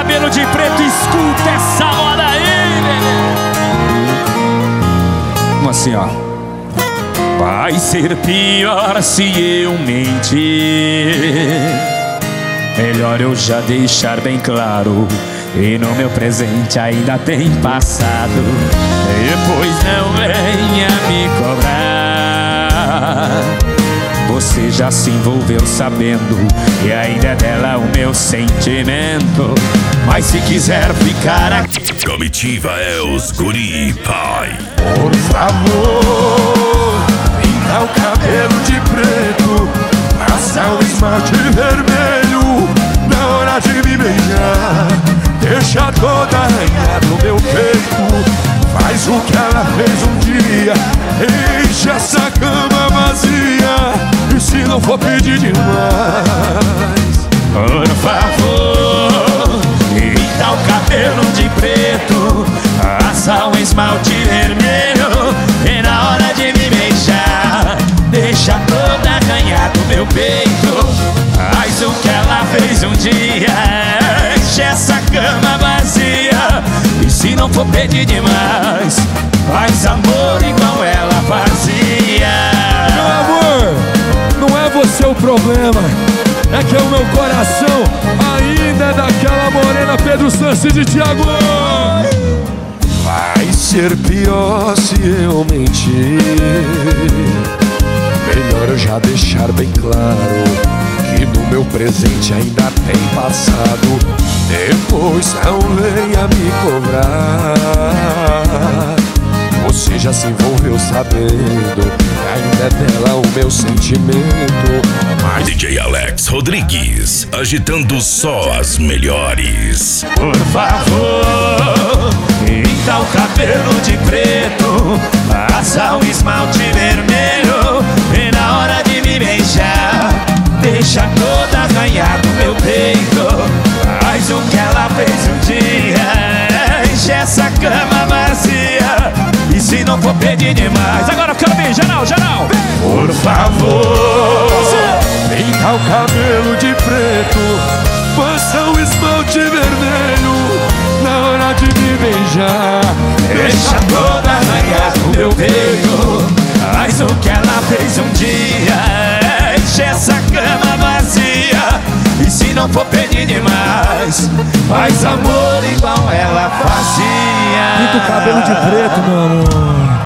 cabelo de preto, escuta essa moda aí, bebê. Vamos assim, ó. Vai ser pior se eu mentir. Melhor eu já deixar bem claro. E no meu presente ainda tem passado. Depois não venha me cobrar. Você já se envolveu sabendo e ainda é dela o meu sentimento. Mas se quiser ficar aqui, Comitiva é os guri, pai. Por favor, pinta o cabelo de preto, passa o esmalte vermelho na hora de me beijar. Deixa toda arranhada no meu peito, faz o que ela fez um dia, enche essa cama vazia. E se não for pedir demais, por favor, pinta o cabelo de preto, passa um esmalte vermelho e na hora de me beijar, deixa toda arranhada no meu peito. Faz o que ela fez um dia, enche essa cama vazia. E se não for pedir demais, faz amor igual ela fazia. meu amor, não é você o problema, é que o meu coração ainda é daquela morena Pedro Sanches de Thiago. Vai ser pior se eu mentir. Melhor eu já deixar bem claro que no meu presente ainda tem passado. Depois não venha me cobrar. Você já se envolveu sabendo que ainda é dela o meu sentimento. Mas DJ Alex Rodrigues, agitando só as melhores. Por favor, pinta o cabelo de preto, passa um esmalte vermelho e na hora de me beijar, deixa toda arranhada no meu peito. Faz o que ela fez um dia, enche essa cama vazia. E se não for pedir demais, agora eu quero ver, geral, geral. por favor, pinta o cabelo de preto, passa o esmalte vermelho na hora de me beijar. Deixa toda arranhada no meu peito. Faz o que ela fez um dia, enche essa cama vazia. E se não for pedir demais, faz amor igual ela fazia. Pinta o cabelo de preto, meu amor.